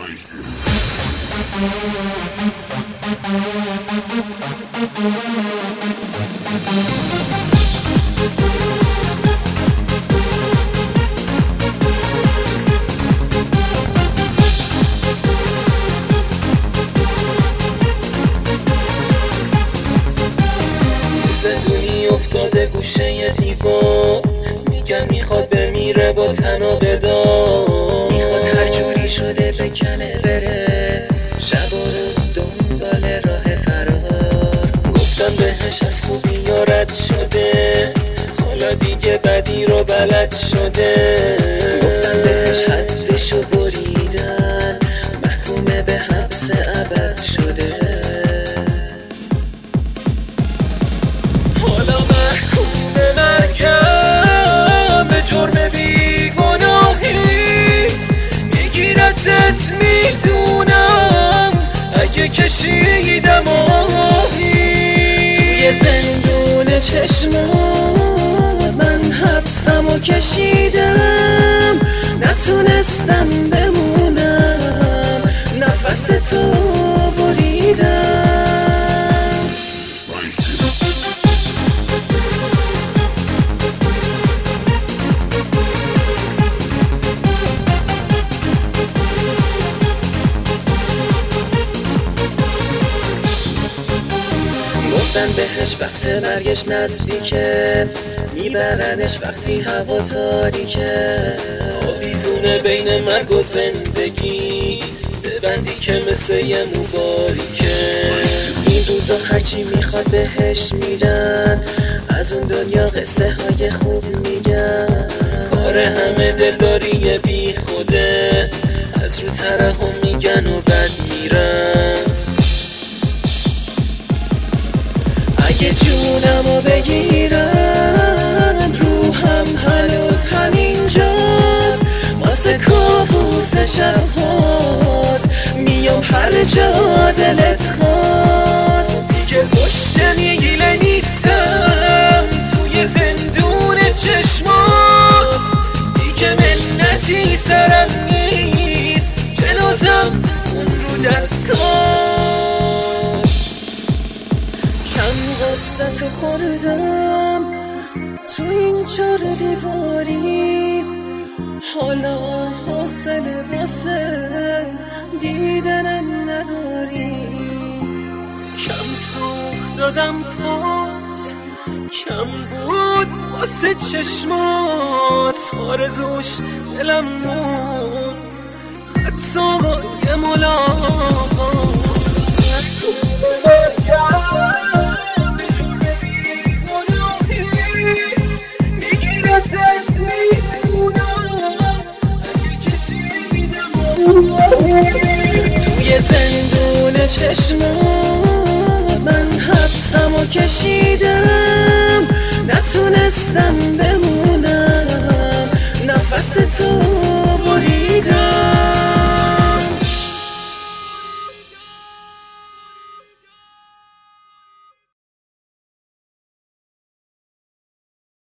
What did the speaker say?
زندونی افتاده گوشه دیوار، میگن میخواد بمیره با تناقدار، میخواد هر جوری شده بکنه بره، شب و روز دنبال راه فرار. گفتم بهش از خوبی رد شده، حالا دیگه بدی رو بلد شده. گفتم بهش حدشو بریدن، محکومه به حبس ابد شده. حالا محکوم به مرگم به جرم بیگناهی، میگیرتت میدونم اگه کشیدم آهی. توی زندون چشمات من حبسمو کشیدم، نتونستم بمونم نفس تو بریدم. گفتن بهش وقت مرگش نزدیکه، میبرنش وقتی هوا تاریکه. آویزونه بین مرگ و زندگی، ببندی که مثل یه مباریکه. این روزا هرچی میخواد بهش میدن، از اون دنیا قصه های خوب میگن. کار همه دلداری بی خوده، از رو ترحم میگن و بد میرن. اگه جونمو بگیرن روحم هنوز همینجاست، واسه کابوس شبهات میام هر جا دلت خواست. دیگه پشت میگیله نیستم توی زندون چشمات، دیگه منتی سرم نیست جنازم اون رو دستات. کم قصه تو خوردم تو این 4 دیواری، حالا حاصل واسه دیدنم نداری. کم سوخت دادم پات، کم بود واسه چشمات، آرزوش دلم موند حتی یه ملاقات. توی زندون چشمات من حبسمو کشیدم، نتونستم بمونم نفس تو